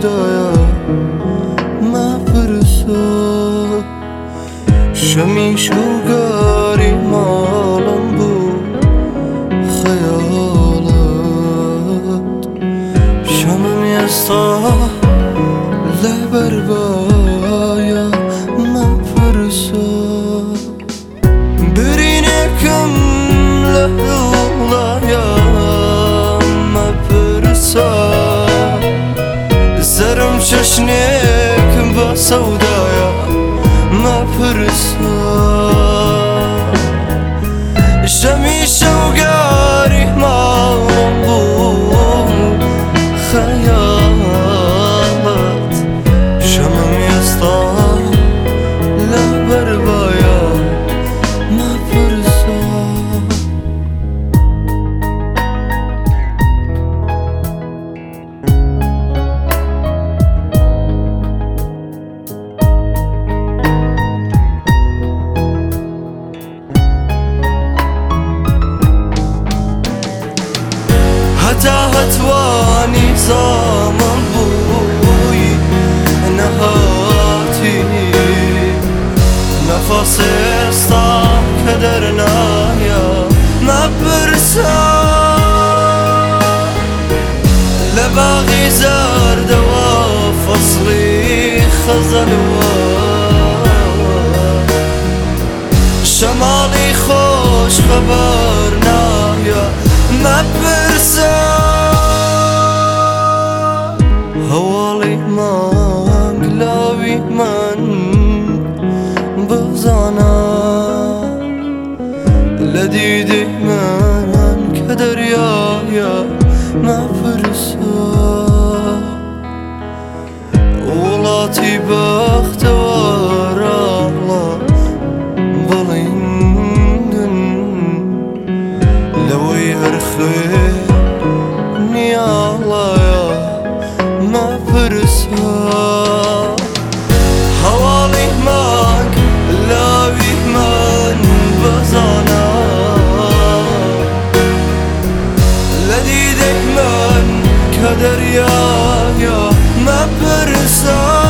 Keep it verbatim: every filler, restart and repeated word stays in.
سودايا ما برسا شمي شوقاري مالم بو خيالات شمم يسطا لبربايا ما برسا برينكم لهولايا ما برسا زرم چشنك بسودايا ما برسا شمي شوقاري مالم بو خيالات شمم يسطا لبربايا ما برسا هتا هتواني زمان بوي نهاتي نفس استا كدرنا يا ما برسا لباغي زرد وفصلي خزلوا شمالي خوش خبرنا يا ما برسا هوالي ما قلاوي من بزانا لديدي من كدر يا يا ما برسا ولاتي بختوار الله بلندن لو يرخيني الله يا ما برسا حوالي ماك لاوي من بزانا لديدك من كدر يا يا ما برسا